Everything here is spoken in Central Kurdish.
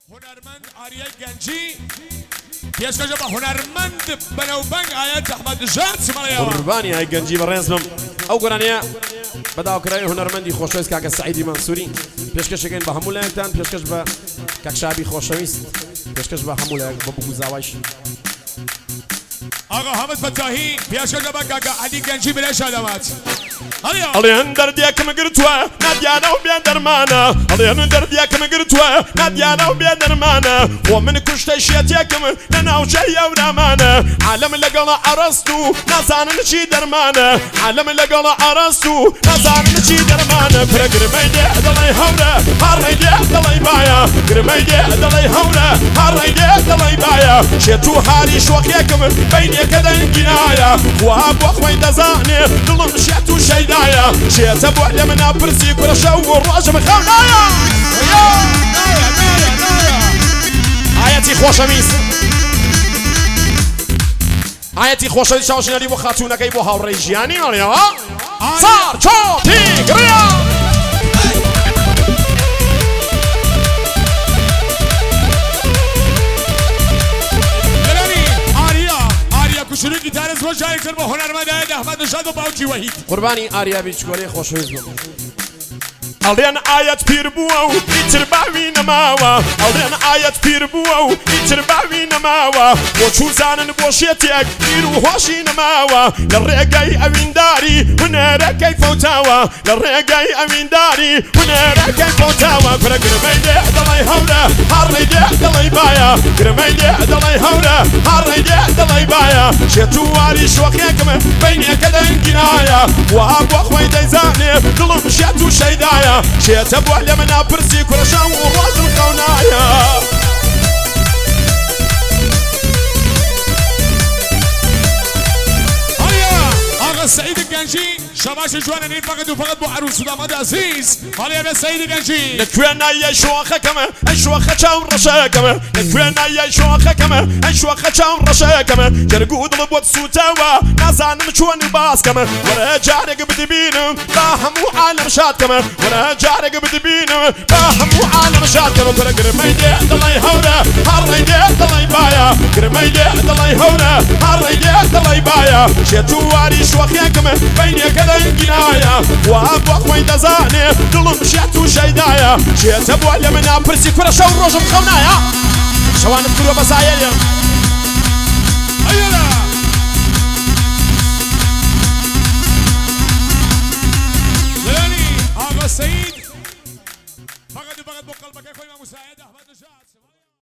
هنرمند آریای گنجی پێشکەشە بە هنرمند بەنەوبەنگ ئاەت ئەحمەد نژاد سمەڵەیەوە قوربانی ئای گەنجی بەڕێز بم ئەو گۆرانەیە بەداوکرای هونەرمەندی خۆشەویست کاکە سەعیدی مەنسووری پێشکەشەکەین بە هەموو لایەکتان پێشکەش بە کاکشابی خۆشەویست پێشکەش بە هەموو لایەک بە بگوزاوایش ئاغا حەمەد فەتاهی پێشکەشە بە کاکە عەلی گەنجی بلای شادەمات ئەڵێن دەردێکم گرتووە نادیانە و بێ دەرمانە ئەڵێن دەردێکم گرتووە نادیانە و بێ دەرمانە بۆ من کوشتەی شێتێکم لە ناوچەی ئەورامانە عالەم لەگەڵە ئەڕەست و نازانن چی دەرمانە عالەم لەگەڵە ئەڕەست و نازانن چی دەرمانە فرە گرمەی دێ دەڵێ هەورە هەڕێی دێ دەڵێ باە گرمەی دێ دەڵێ هەورە هەڕێی دێ دەڵێ باە شێت و هاری شۆخێکم بینێکە دەنگینایە وا بۆ خۆی دەزانێ دڵم شێت و شەیدایە شێتە بۆ لە منە پرسی کوڕەشە و ڕۆژم خەونایە ئاەتی خۆشەویست ئاەتی خۆشەویست چاوەژنەری بۆ خاتوونەکەی بۆ هاوڕێی ژیانی ئەڵێەوە چار چۆپی گڕیا شروع گیتار زۆر جاری کرد بە هونەرمەند ئەحمەد نژاد و باوکی وەحید قوربانی ئاریا بیچکۆلەی خۆشەویست بم ئەڵێن ئاەت پیر بووە و ئیتر باوی نەماوە ئەڵێن ئاەت پیر بووە و ئیتر باوی نەماوە بۆ چوزانن بۆ شێتێک پیر و هۆشی نەماوە لە ڕێگەی ئەوینداری هونەرەکەی فەوتاوە لە ڕێگەی ئەوینداری هونەرەکەی فەوتاوە کورە گرمەی دێ دەڵێ هەورە هەڕێی دێ دەڵێ باە گرمەی دێ دەڵێ هەورە هەڕێی دێ دەڵێ باە شێت و واری شۆخێکم بینێکە دەنگینایە وا بۆ خۆی دەیزانێ دڵم شێت و شەیدایە شێتە بۆ لە منە پرسی کوڕەشە و ڕۆژم خەونایە سعيد القنجي شباش جوانا نين فقط وفقط بو عروس وداماد عزيز هلا يا سعيد القنجي لكوينا يا شوخة كما شوخة شاو رشا كما لكوينا يا شوخة كما شوخة شاو رشا كما جرقود لبوت سوتاوا نازان مشوان باس كما ورا جارك بدبينم باهمو عالم شاد كما ورا جارك بدبينم باهمو عالم شاد كما كرا قرميدي دلاي هورا هاريدي دلاي بايا قرميدي دلاي هورا هاريدي دلاي بايا شتواري شوخة يكم بينك دنگینایە وابۆ خۆی دەزانێ دڵم شێت و شەیدایە شێتە بۆ لە منە پرسی کوڕەشە و ڕۆژم خەونایە شەوانت کردووە بە سایەیە لەلانی ئاغا سەعید فقط بۆ قەڵبەکەی خۆی مامۆستایە ئەحمەد نژاد